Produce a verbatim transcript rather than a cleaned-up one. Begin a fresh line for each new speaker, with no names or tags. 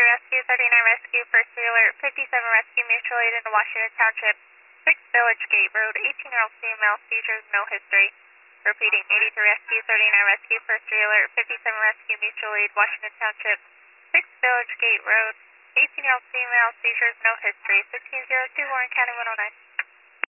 Rescue, thirty-nine Rescue, First Alert, fifty-seven Rescue, Mutual Aid in Washington Township, six Village Gate Road, eighteen-year-old female, seizures, no history. Repeating, eighty-three Rescue, thirty-nine Rescue, First Alert, fifty-seven Rescue, Mutual Aid, Washington Township, six Village Gate Road, eighteen-year-old female, seizures, no history, sixteen zero two, Warren County one oh nine.